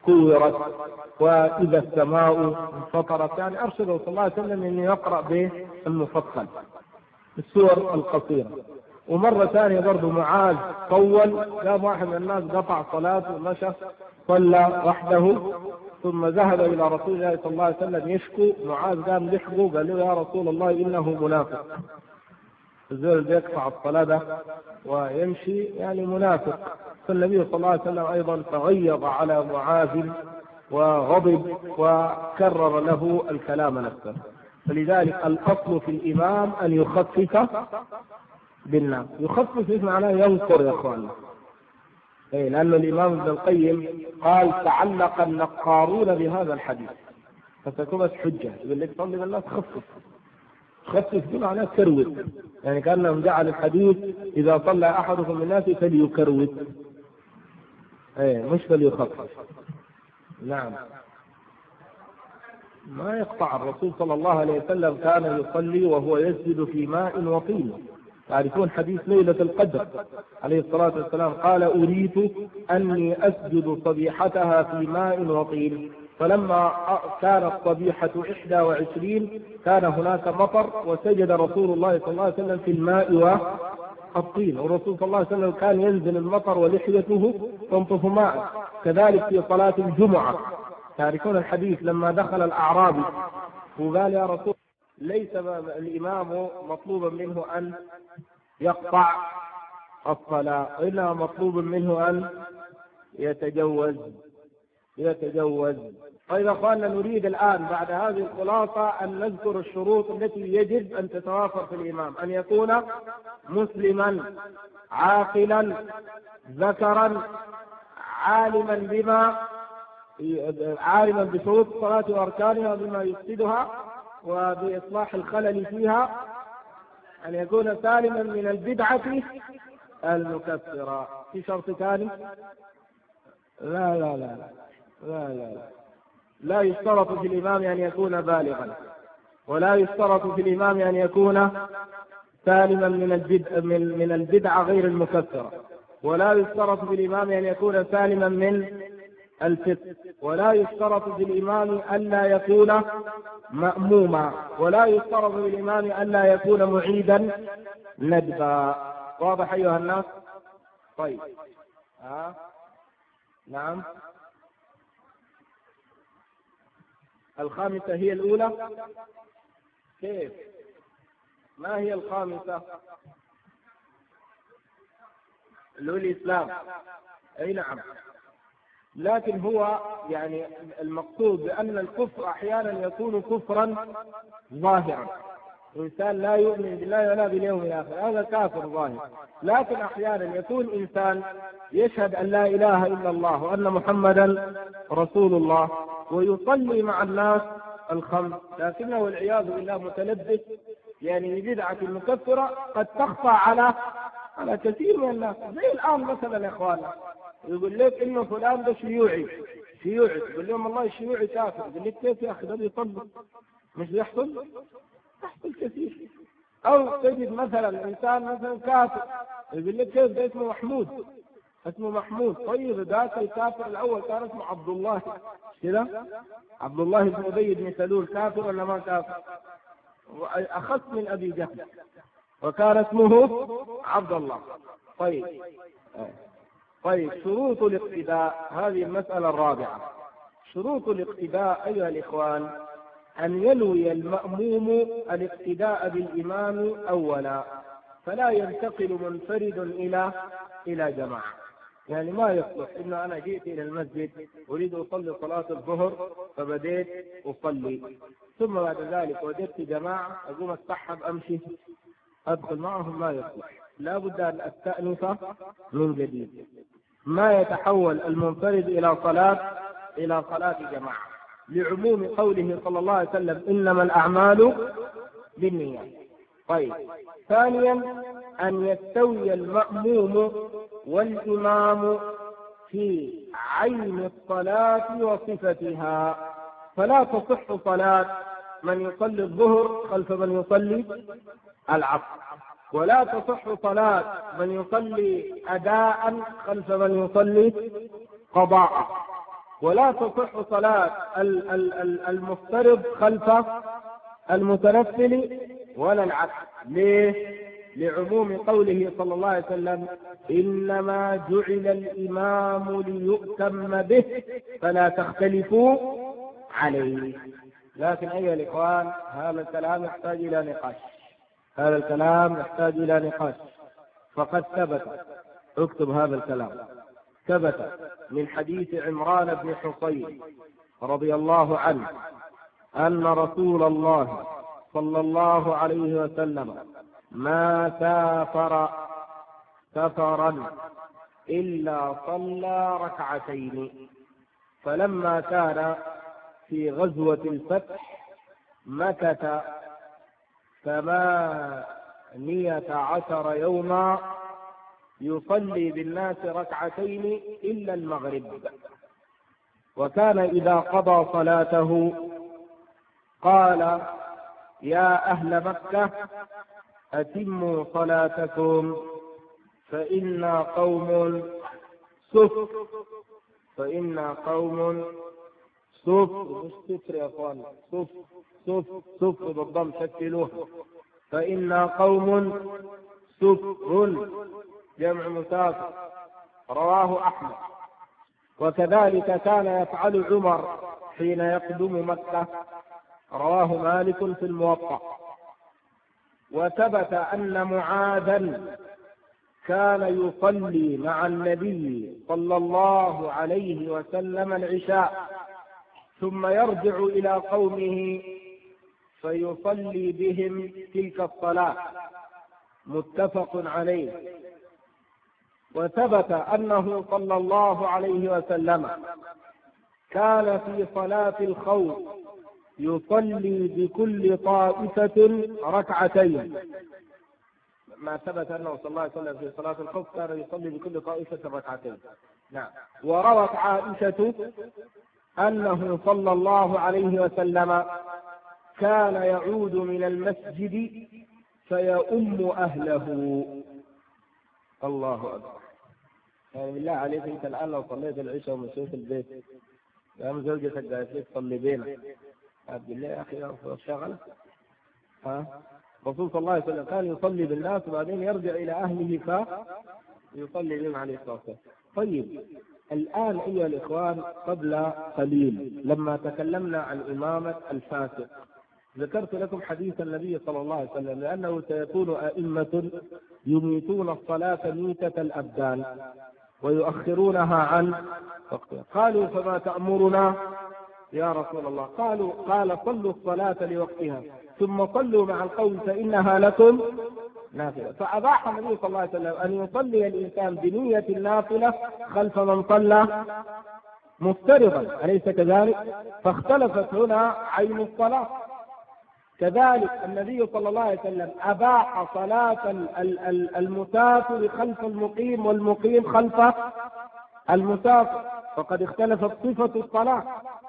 كورت وإذا السماء انفطرت، يعني أرشده صلى الله عليه وسلم أن يقرأ بالمفصل السور القصيرة. ومرة ثانية برضو معاذ طول، قام واحد من الناس قطع صلاته ومشى صلى وحده، ثم ذهب إلى رسول الله صلى الله عليه وسلم يشكو. معاذ قام لحقه قال له: يا رسول الله إنه منافق. الزول بيقطع الصلاة ويمشي يعني منافق. فالنبي صلى الله عليه وسلم أيضا تغيظ على معاذ وغضب وكرر له الكلام نفسه. فلذلك الأصل في الإمام أن يخفف بالناس. يخفف معناه ينقر يا أخواننا، إيه، لأن الإمام ابن القيم قال: تعلق النقارون بهذا الحديث فتكون حجة. يقول لك صلي بالناس خفف. خفف بمعنى كروت، يعني كأنهم جعل الحديث إذا صلى أحدكم من الناس فليكروت، ايه مش فليخفف. نعم، ما يقطع. الرسول صلى الله عليه وسلم كان يصلي وهو يسجد في ماء وطين. تعرفون حديث ليلة القدر عليه الصلاة والسلام قال: أريد أني أسجد صبيحتها في ماء وطين. فلما كانت صبيحة إحدى وعشرين كان هناك مطر، وسجد رسول الله صلى الله عليه وسلم في الماء والطين. والرسول صلى الله عليه وسلم كان ينزل المطر ولحيته تنطف ماء. كذلك في صلاة الجمعة تعرفون الحديث لما دخل الأعرابي وقال: يا رسول ليس الإمام مطلوبا منه أن يقطع الصلاة، وإنما مطلوب منه أن يتجوز يتجوز طيب يا أخواننا، نريد الآن بعد هذه الخلاصة أن نذكر الشروط التي يجب أن تتوافر في الإمام: أن يكون مسلما عاقلا ذكرا عالما بما عالما بشروط الصلاة وأركانها وبما يفسدها وبإصلاح الخلل فيها، أن يكون سالما من البدعة المكفرة. في شرط ثاني؟ لا لا لا لا لا لا يشترط في الإمام أن يكون بالغا، ولا يشترط في الإمام أن يكون سالما من البدع من من البدعة غير المكفرة، ولا يشترط في الإمام أن يكون سالما من الفسق، ولا يشترط في الإمام ألا يكون مأموما، ولا يشترط في الإمام ألا يكون معيدا ندبا. واضح أيها الناس؟ طيب ها؟ نعم. الخامسة هي الأولى. كيف؟ ما هي الخامسة؟ الأولى الإسلام. أي نعم، لكن هو يعني المقصود بأن الكفر أحيانا يكون كفرا ظاهرا. إنسان لا يؤمن بالله ولا باليوم الآخر هذا كافر ظاهر، لكن أحيانا يكون إنسان يشهد أن لا إله إلا الله وأن محمدا رسول الله ويصلي مع الناس الخمس، لكنه والعياذ بالله متلبس يعني بدعة المكفرة قد تخفى على على كثير من الناس. زي الآن مثلا يا إخوانا يقول لك إنه فلان ده شيوعي شيوعي يقول لهم والله الشيوعي كافر. يقول لك كيف يا أخي ده بيصلي؟ مش بيحصل؟ تحصل كثير. أو تجد مثلا إنسان مثلا كافر يقول لك كيف ده اسمه محمود اسمه محمود. طيب ذاك الكافر الأول كان اسمه عبد الله كذا، عبد الله بن أبي بن سلول كافر ولا ما كافر؟ أخص من أبي جهل وكان اسمه عبد الله. طيب طيب شروط الاقتداء، هذه المسألة الرابعة. شروط الاقتداء أيها الإخوان أن ينوي المأموم الاقتداء بالإمام أولا، فلا ينتقل منفرد إلى إلى جماعة. يعني ما يصلح إنه أنا جئت إلى المسجد أريد أصلي صلاة الظهر فبديت أصلي، ثم بعد ذلك وجدت جماعة أقوم أتسحب أمشي أدخل معهم، ما يصلح. لا بد أن أستأنف من جديد. ما يتحول المنفرد إلى صلاة إلى صلاة جماعة لعموم قوله صلى الله عليه وسلم: إنما الأعمال بالنيات. طيب ثانيا أن يستوي المأموم والإمام في عين الصلاة وصفتها، فلا تصح صلاة من يصلي الظهر خلف من يصلي العصر، ولا تصح صلاة من يصلي أداء خلف من يصلي قضاء، ولا تصح صلاة المفترض خلف المتنفل ولا العكس. ليه؟ لعموم قوله صلى الله عليه وسلم: إنما جعل الإمام ليؤتم به فلا تختلفوا عليه. لكن أيها الإخوان، هذا الكلام يحتاج إلى نقاش، هذا الكلام يحتاج إلى نقاش. فقد ثبت، اكتب هذا الكلام، ثبت من حديث عمران بن حصين رضي الله عنه أن رسول الله صلى الله عليه وسلم ما سافر سفرا إلا صلى ركعتين، فلما كان في غزوة الفتح مكث ثمانية عشر يوما يصلي بالناس ركعتين إلا المغرب، وكان إذا قضى صلاته قال: يا أهل مكة أتموا صلاتكم فإنا قوم صف فإنا قوم صف مش ستر يا أخوان، صف صف صف بالضم، شكلوه، فإنا قوم صفر جمع مسافر، رواه أحمد. وكذلك كان يفعل عمر حين يقدم مكة، رواه مالك في الموطأ. وثبت أن معاذا كان يصلي مع النبي صلى الله عليه وسلم العشاء ثم يرجع إلى قومه فيصلي بهم تلك الصلاة، متفق عليه. وثبت أنه صلى الله عليه وسلم كان في صلاة الخوف يصلي بكل طائفة ركعتين. ما ثبت أنه صلى الله عليه وسلم في صلاة الخوف كان يصلي بكل طائفة ركعتين. نعم. وروت عائشة أنه صلى الله عليه وسلم كان يعود من المسجد فيؤم أهله. الله أكبر. يعني بالله عليك، أنت الآن لو صليت العشاء ومشيت البيت قام زوجتك قالت لك صلي بينا، بالله يا أخي شغلة. ها الرسول صلى الله عليه وسلم كان يصلي بالناس وبعدين يرجع إلى أهله فيصلي بهم عليه الصلاة والسلام. طيب الآن أيها الإخوان، قبل قليل لما تكلمنا عن إمامة الفاسق ذكرت لكم حديث النبي صلى الله عليه وسلم، لأنه سيكون أئمة يميتون الصلاة ميتة الأبدان ويؤخرونها عن وقتها. قالوا: فما تأمرنا يا رسول الله؟ قالوا قال: صلوا الصلاة لوقتها ثم صلوا مع القوم فإنها لكم نافلة. فأباح النبي صلى الله عليه وسلم أن يصلي الإنسان بنية النافلة خلف من صلى مفترضا، أليس كذلك؟ فاختلفت هنا عين الصلاة. كذلك النبي صلى الله عليه وسلم أباح صلاة المسافر خلف المقيم والمقيم خلف المسافر، فقد اختلفت صفة الصلاة.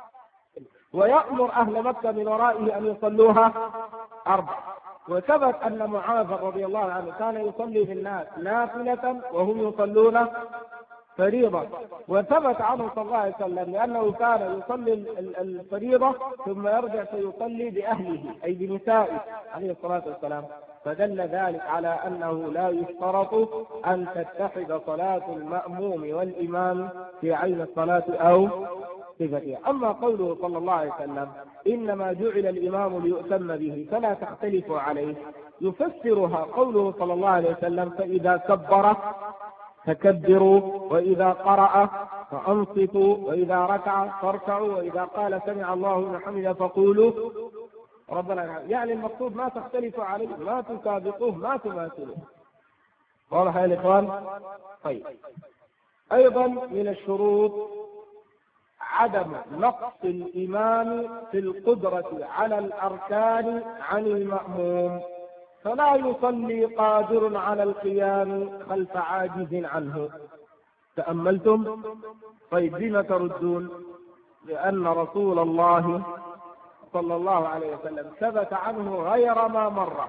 ويأمر أهل مكة من ورائه أن يصلوها أربع. وثبت أن معاذ رضي الله عنه كان يصلي في الناس نافلة وهم يصلون فريضة. وثبت عنه صلى الله عليه وسلم لأنه كان يصلي الفريضة ثم يرجع فيصلي بأهله أي بنسائه عليه الصلاة والسلام. فدل ذلك على أنه لا يشترط أن تتحد صلاة المأموم والإمام في عين الصلاة أو صفتها. أما قوله صلى الله عليه وسلم: إنما جعل الإمام ليؤتم به فلا تختلفوا عليه، يفسرها قوله صلى الله عليه وسلم: فإذا كبر فكبروا، وإذا قرأ فأنصتوا، وإذا ركع فاركعوا، وإذا قال سمع الله لمن حمده فقولوا ربنا. يعني المقصود ما تختلفوا عليه، ما تسابقوه، ما تماثلوه. واضح يا الإخوان؟ طيب، أيضا من الشروط عدم نقص الإمام في القدرة على الأركان عن المأموم، فلا يصلي قادر على القيام خلف عاجز عنه. تأملتم؟ طيب بما تردون؟ لأن رسول الله صلى الله عليه وسلم ثبت عنه غير ما مر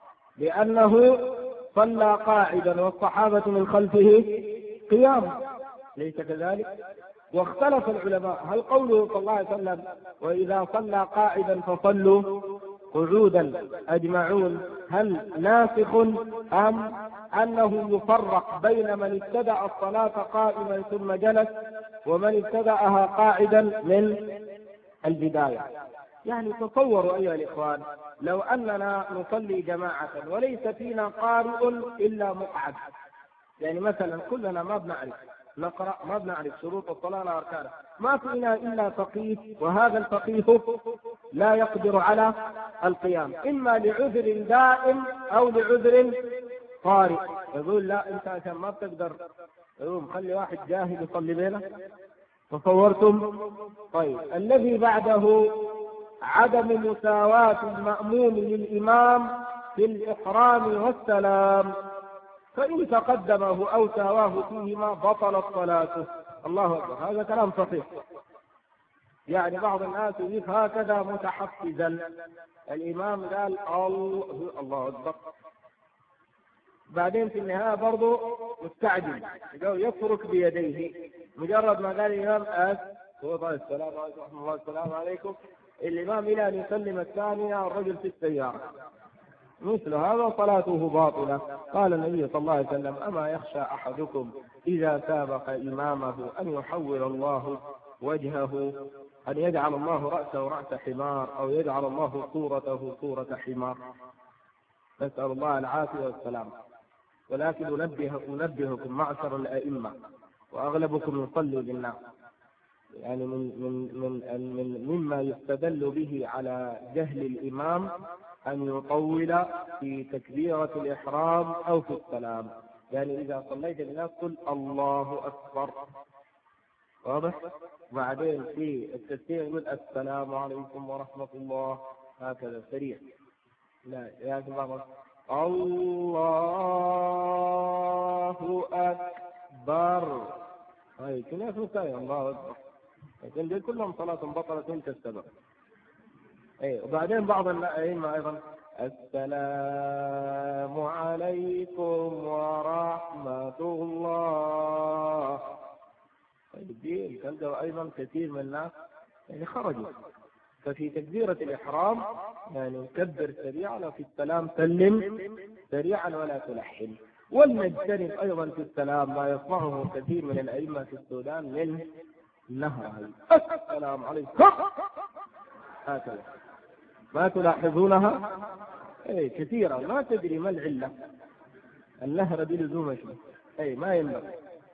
لأنه صلى قاعدا والصحابة من خلفه قيام، ليس كذلك؟ واختلف العلماء هل قوله صلى الله عليه وسلم وإذا صلى قاعدا فصلوا قعودا أجمعون هل ناسخ أم أنه يفرق بين من ابتدأ الصلاة قائما ثم جلس ومن ابتدأها قاعدا من البداية؟ يعني تصوروا أيها الإخوان لو أننا نصلي جماعة وليس فينا قارئ إلا مقعد، يعني مثلا كلنا ما بنعرف نقرأ، ما بنعرف شروط الصلاة ولا أركانها، ما فينا إلا فقيه، وهذا الفقيه لا يقدر على القيام إما لعذر دائم أو لعذر طارئ، يقول لا أنت عشان ما بتقدر يقوم خلي واحد جاهل يصلي بينا. تصورتم؟ طيب الذي بعده عدم مساواة المأموم للإمام في الإحرام والسلام، فإن تقدمه أو ساواه فيهما بطلت صلاته. الله أكبر، هذا كلام صحيح. يعني بعض الناس يجيب هكذا متحفزا، الإمام قال الله الله أكبر، بعدين في النهاية برضه مستعجل يفرك بيديه، مجرد ما قال الإمام أس هو طيب السلام عليكم ورحمة الله السلام عليكم، الإمام إلى أن يسلم الثانية الرجل في السيارة، مثل هذا صلاته باطلة. قال النبي صلى الله عليه وسلم أما يخشى أحدكم إذا سابق إمامه أن يحول الله وجهه، أن يجعل الله رأسه رأس حمار أو يجعل الله صورته صورة حمار، نسأل الله العافية والسلام. ولكن أنبه أنبهكم معشر الأئمة وأغلبكم يصلي بالناس، يعني من من من من مما يستدل به على جهل الإمام أن يطول في تكبيرة الإحرام أو في السلام، يعني إذا صليت بالناس قل الله أكبر، واضح؟ بعدين في التسبيح يقول السلام عليكم ورحمة الله، هكذا سريع. لا يا جماعة الله أكبر، هاي كنا في الله أكبر، لكن دي كلهم صلاة بطلة انت السبب. ايه وبعدين بعض الائمه ايضا السلام عليكم ورحمة الله، دي الكلمة ايضا كثير من الناس يعني خرجوا. ففي تكبيرة الإحرام يعني نكبر سريعا، وفي السلام سلم سريعا ولا تلحن. ولنجتنب أيضا في السلام ما يصنعه كثير من الأئمة في السودان من نهر السلام عليكم هكذا، ما تلاحظونها؟ أي كثيرا ما تدري ما العلة، النهر بلزوم شيء أي ما ينبغي.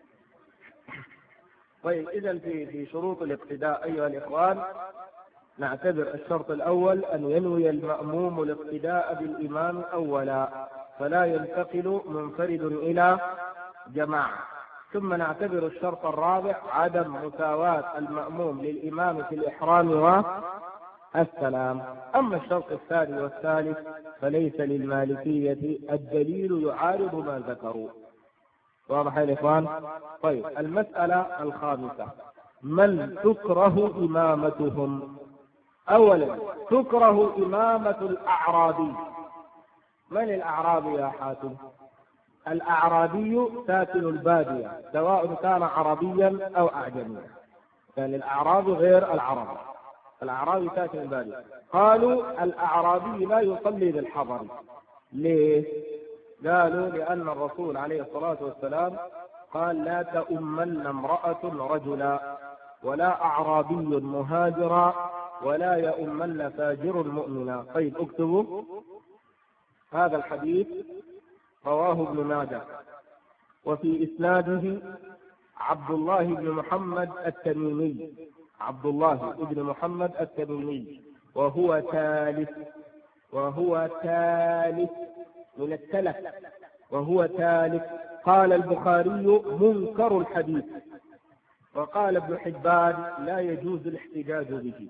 طيب إذا في في شروط الاقتداء أيها الإخوان نعتبر الشرط الأول أن ينوي المأموم الاقتداء بالإمام أولا، فلا ينتقل منفرد إلى جماعة. ثم نعتبر الشرط الرابع عدم مساواة المأموم للإمام في الإحرام والسلام. أما الشرط الثاني والثالث فليس للمالكية، الدليل يعارض ما ذكروا. واضح يا إخوان؟ طيب المسألة الخامسة من تكره إمامتهم؟ أولا تكره إمامة الأعرابي. من الأعرابي يا حاتم؟ الأعرابي ساكن البادية سواء كان عربيا أو أعجميا، يعني الأعرابي غير العرب، الأعرابي ساكن البادية. قالوا الأعرابي لا يصلي بالحضر. ليه؟ قالوا لأن الرسول عليه الصلاة والسلام قال لا تؤمن امرأة رجلا ولا أعرابي مهاجرا ولا يؤمن فاجر مؤمنا. طيب اكتبوا هذا الحديث رواه ابن ماجه، وفي إسناده عبد الله بن محمد التميمي، عبد الله بن محمد التميمي، وهو ثالث وهو ثالث من الثلث وهو ثالث. قال البخاري منكر الحديث، وقال ابن حبان لا يجوز الاحتجاج به،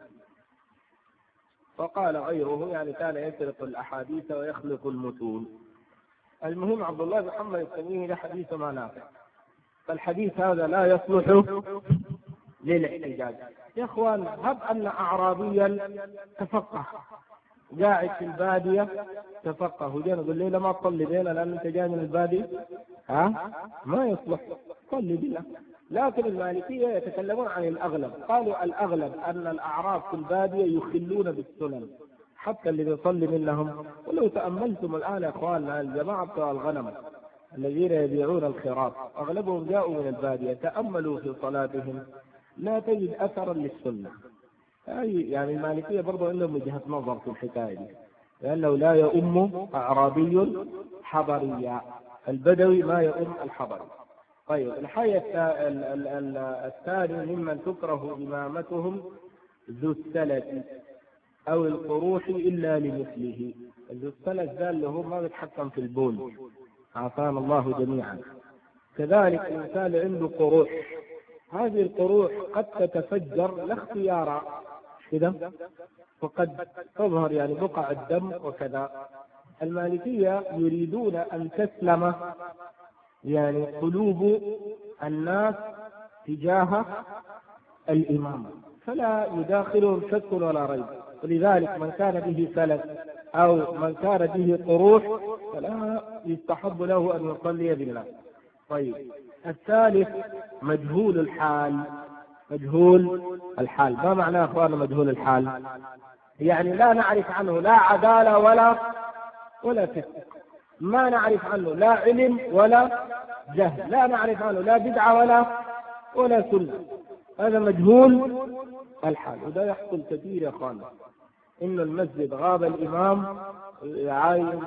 وقال غيره يعني كان يسرق الأحاديث ويخلق المتون. المهم عبد الله بن محمد التميمي له حديث ما نافع، فالحديث هذا لا يصلح للاحتجاج. يا اخوان هب أن أعرابيا تفقه قاعد في البادية تفقه وجانا نقول له ما تصلي بينا لأن أنت جاي من البادية، ها ما يصلح، صلي بنا لكن المالكية يتكلمون عن الأغلب، قالوا الأغلب أن الأعراب في البادية يخلون بالسنن حتى اللي يصلي منهم. ولو تأملتم الآن يا أخواننا الجماعة بتوع الغنم الذين يبيعون الخراف أغلبهم جاءوا من البادية، تأملوا في صلاتهم لا تجد أثرا للسنة. يعني المالكية برضو عندهم وجهة نظر في الحكاية دي، لأنه لا يؤم أعرابي حضريا، البدوي ما يؤم الحضري. طيب الحي الثاني ممن تكره إمامتهم ذو السلة أو القروح إلا لمثله. ذو السلة ذا اللي هو ما يتحكم في البول، عافانا الله جميعا. كذلك الإنسان عنده قروح، هذه القروح قد تتفجر لا اختيارا كده، وقد تظهر يعني بقع الدم وكذا. المالكية يريدون أن تسلم يعني قلوب الناس تجاه الإمام، فلا يداخلهم شك ولا ريب. ولذلك من كان به سلف أو من كان به قروح فلا يستحب له أن يصلي بالله. طيب الثالث مجهول الحال. مجهول الحال ما معناه يا أخوانا مجهول الحال؟ يعني لا نعرف عنه لا عدالة ولا ولا فسق، ما نعرف عنه لا علم ولا جهل، لا نعرف عنه لا بدعة ولا ولا سنة، هذا مجهول الحال. وده يحصل كثير يا أخوانا، إن المسجد غاب الإمام عايز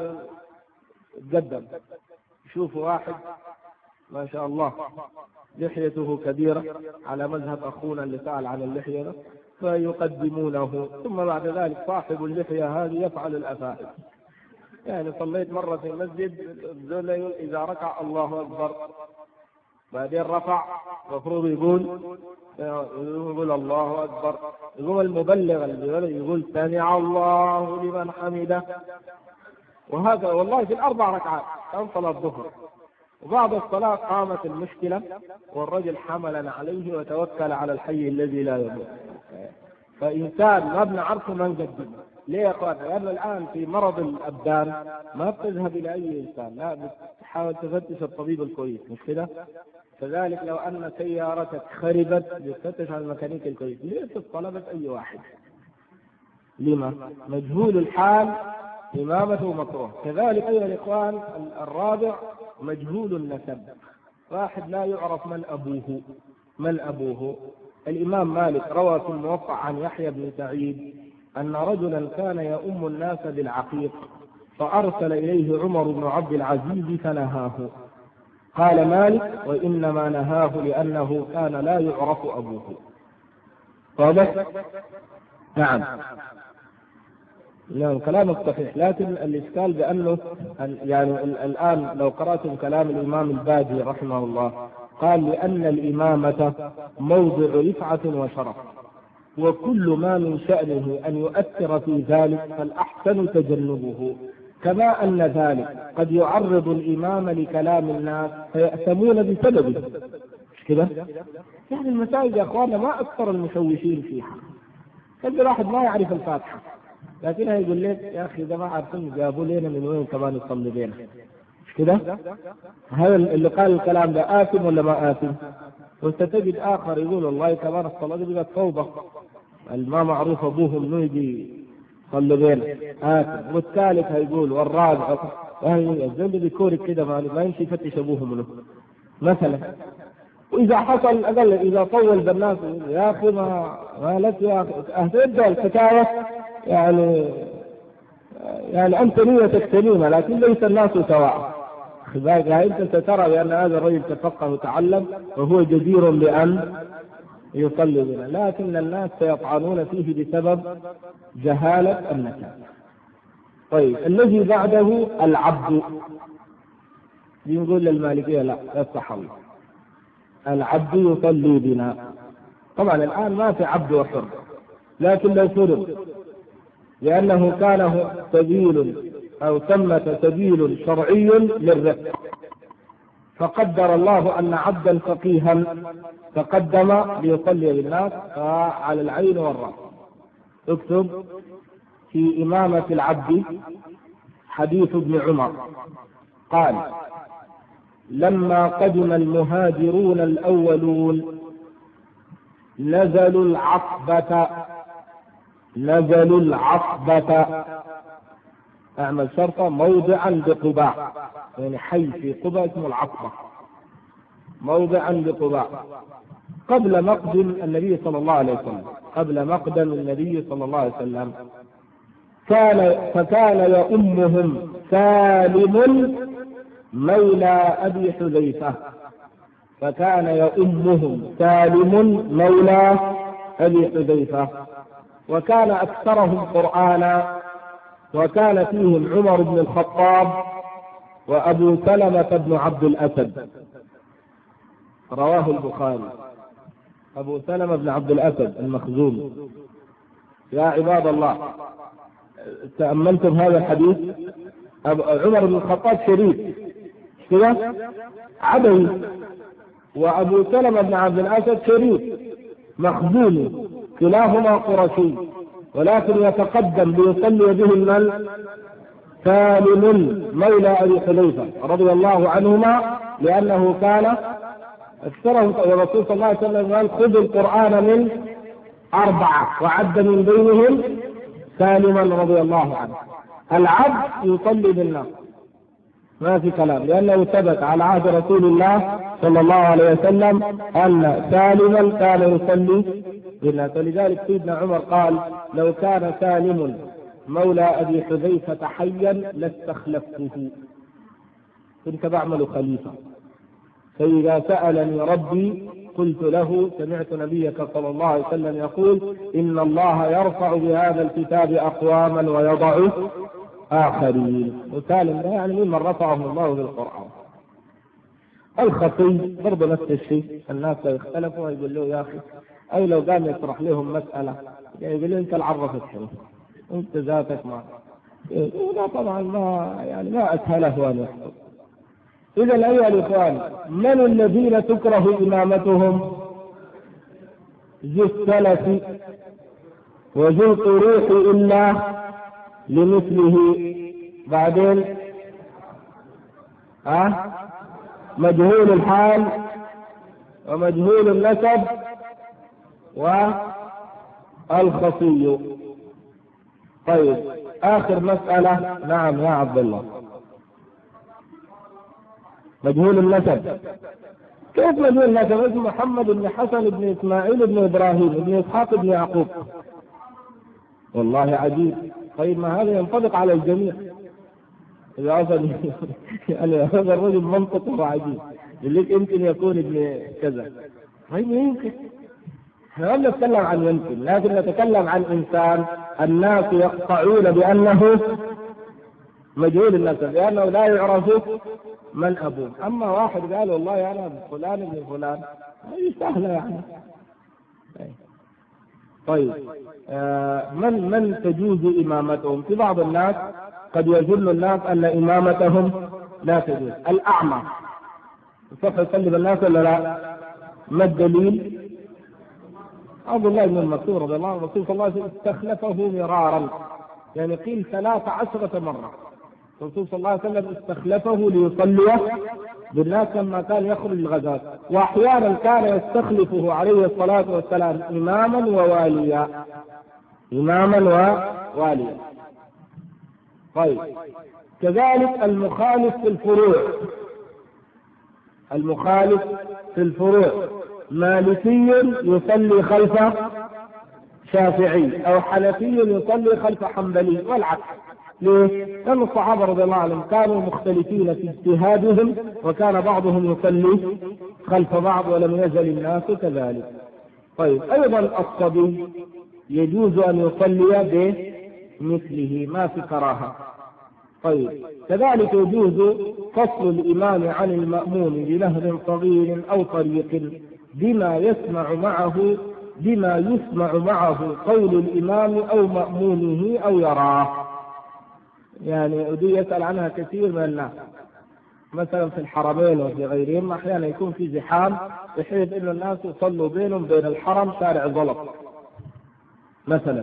قدم، شوفوا واحد ما شاء الله لحيته كبيرة على مذهب أخونا اللي سأل عن اللحية فيقدمونه، ثم بعد ذلك صاحب اللحية هذه يفعل الأفاعيل. يعني صليت مرة في المسجد إذا ركع الله أكبر، بعدين رفع مفروض يقول يقول الله أكبر، يقول المبلغ اللي يقول سمع الله لمن حمده، وهذا والله في الأربع ركعات كان صلاة الظهر. وبعد الصلاة قامت المشكلة والرجل حملا عليه وتوكل على الحي الذي لا يموت. فإنسان ما بنعرفه ما نقدمه. ليه يا أخوان؟ لأن الآن في مرض الأبدان ما بتذهب إلى أي إنسان، لا بتحاول تفتش الطبيب الكويس، مش كده؟ كذلك لو أن سيارتك خربت بتفتش على الميكانيك الكويس، ليه طلبت أي واحد؟ لما؟ مجهول الحال إمامته مكروه. كذلك أيها الإخوان الرابع مجهول النسب، واحد لا يعرف من أبوه من أبوه. الإمام مالك روى في الموطأ عن يحيى بن سعيد أن رجلا كان يؤم الناس بالعقيق، فأرسل إليه عمر بن عبد العزيز فنهاه. قال مالك وإنما نهاه لأنه كان لا يعرف أبوه. واضح؟ نعم نعم كلامك صحيح، لكن الإشكال بأنه يعني الآن لو قرأتم كلام الإمام الباجي رحمه الله قال لأن الإمامة موضع رفعة وشرف، وكل ما من شأنه أن يؤثر في ذلك فالأحسن تجنبه، كما أن ذلك قد يعرض الإمام لكلام الناس فيأثمون بسببه. مش كده؟ يعني المسائل يا أخوانا ما أكثر المشوشين فيها. كل واحد ما يعرف الفاتحة لكن يقول لك يا أخي إذا ما عارفين جابوا لنا من وين كمان يصلي بينا. مش كده؟ هذا اللي قال الكلام ده آثم ولا ما آثم؟ وستجد آخر يقول والله كمان الصلاة دي بقت فوضى، ما معروف أبوه منو يجي صلي بينا آثم. والثالث هيقول والرابع الزوج بيكون كده ما يمشي يفتش أبوه منه مثلا. وإذا حصل أقل إذا طول بالناس يا أخي ما ما لك يا أخي تبدأ الحكاية يعني يعني أنت نيتك سليمة لكن ليس الناس سواء. يعني أنت سترى بأن هذا الرجل تفقه وتعلم وهو جدير بأن يصلي بنا، لكن الناس سيطعنون فيه بسبب جهالة النكال. طيب الذي بعده العبد، يقول للمالكية لا يصح الله العبد يصلي بنا. طبعا الآن ما في عبد وحر، لكن لو فرض لأنه كان سبيل أو ثمة سبيل شرعي للرفق، فقدر الله أن عبدا فقيها تقدم ليصلي بالناس فعلى العين والرأس. اكتب في إمامة العبد حديث ابن عمر قال لما قدم المهاجرون الأولون نزلوا العقبة نزلوا العقبة أعمل شرطة موضعا بقباء، يعني حي في قباء اسمه العقبة، موضعا بقباء، قبل مقدم النبي صلى الله عليه وسلم قبل مقدم النبي صلى الله عليه وسلم كان فكان يؤمهم سالم مولى أبي حذيفة فكان يؤمهم سالم مولى أبي حذيفة وكان أكثرهم قرآنا، وكان فيهم عمر بن الخطاب وأبو سلمة بن عبد الأسد. رواه البخاري. أبو سلمة بن عبد الأسد المخزومي. يا عباد الله، تأملتم هذا الحديث؟ عمر بن الخطاب شريف كذا عدوي، وأبو سلمة بن عبد الأسد شريف مخزومي، كلاهما قرشي، ولكن يتقدم ليصلي به المن سالم مولى أبي حذيفة رضي الله عنهما، لأنه كان أكثرهم. الرسول صلى الله عليه وسلم قال خذ القرآن من أربعة، وعد من بينهم سالما رضي الله عنه. العبد يصلي بالناس ما في كلام، لأنه ثبت على عهد رسول الله صلى الله عليه وسلم أن سالما كان يصلي بالناس، ولذلك سيدنا عمر قال لو كان سالم مولى أبي حذيفة حيا لاستخلفته، كنت بعمل خليفة، فإذا سألني ربي قلت له سمعت نبيك صلى الله عليه وسلم يقول إن الله يرفع بهذا الكتاب أقواما ويضع آخرين. وسالم ده يعني ممن رفعه الله بالقرآن. الخطي برضه نفس الشيء، الناس يختلفوا ويقول له يا أخي، أو لو قام يشرح لهم مسألة يقول له أنت العرفت حلو، أنت ذاتك ما لا طبعا ما يعني ما أسهله أن يحصل. إذا أيها الإخوان، من الذين تكره إمامتهم؟ ذو السلف وذو الطروق إلا لمثله. بعدين أه؟ مجهول الحال ومجهول النسب والخصي. طيب آخر مسألة. نعم يا عبد الله. مجهول النسب. كيف مجهول النسب؟ اسمه محمد بن حسن بن إسماعيل بن إبراهيم بن إسحاق بن يعقوب. والله عجيب. طيب ما هذا ينطبق على الجميع. إذا أصل يعني هذا الرجل منطقه عجيب، يقول يمكن يكون ابن كذا. طيب يمكن. احنا لم نتكلم عن يمكن، لكن نتكلم عن إنسان الناس يقطعون بأنه مجهول النسب، لأنه لا يعرف من أبوه. أما واحد قال والله أنا فلان ابن فلان، هذه سهلة يعني. طيب آه من من تجوز إمامتهم؟ في بعض الناس قد يظن الناس أن إمامتهم لا تجوز. الأعمى يصح يصلي بالناس ولا لا؟ ما الدليل؟ عبد الله بن المكتوم رضي الله عنه الرسول صلى الله عليه وسلم استخلفه مرارا، يعني قيل ثلاث عشرة مرة الرسول صلى الله عليه وسلم استخلفه ليصلي بالناس لما كان يخرج الغزاة، واحيانا كان يستخلفه عليه الصلاة والسلام إماما وواليا إماما وواليا. طيب كذلك المخالف في الفروع، المخالف في الفروع مالكي يصلي خلف شافعي أو حنفي يصلي خلف حنبلي والعكس. ليه؟ لأن الصحابة رضي الله عنهم كانوا مختلفين في اجتهادهم، وكان بعضهم يصلي خلف بعض ولم يزل الناس كذلك. طيب أيضا الصبي يجوز أن يصلي بمثله، ما في كراهة. طيب كذلك يجوز فصل الإمام عن المأموم بنهر صغير أو طريق بما يسمع معه بما يسمع معه قول الإمام أو مأمومه أو يراه. يعني ودي يسأل عنها كثير من الناس، مثلا في الحرمين وفي غيرهم أحيانا يكون في زحام بحيث أن الناس يصلوا بينهم بين الحرم شارع زلط مثلا،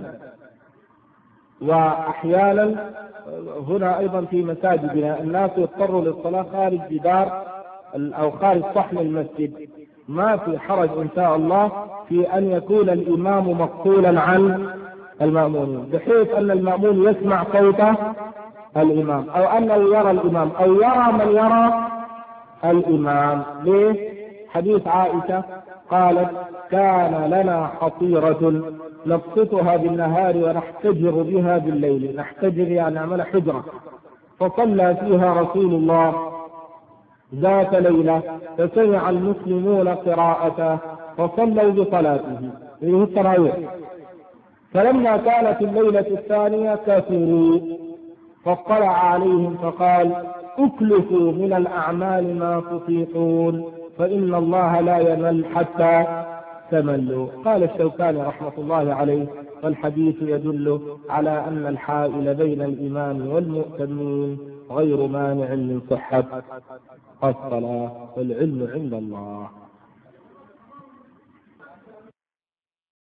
وأحيانا هنا أيضا في مساجدنا الناس يضطروا للصلاة خارج جدار أو خارج صحن المسجد ما في حرج إن شاء الله في أن يكون الإمام مفصولا عن المأمومين، بحيث أن المأموم يسمع صوت الإمام، أو أنه يرى الإمام أو يرى من يرى الإمام. ليه؟ حديث عائشة قالت: كان لنا حصيرة نبسطها بالنهار ونحتجر بها بالليل. نحتجر يعني عمل حجرة. فصلى فيها رسول الله ذات ليلة فسمع المسلمون قراءته فصلوا بصلاته، هذه التراويح. فلما كانت الليلة الثانية كثروا فاطلع عليهم فقال: اكلفوا من الأعمال ما تطيقون فإن الله لا يمل حتى تملوا. قال الشوكاني رحمة الله عليه: والحديث يدل على أن الحائل بين الإمام والمؤتمين غير مانع من صحة الصلاة، والعلم عند الله.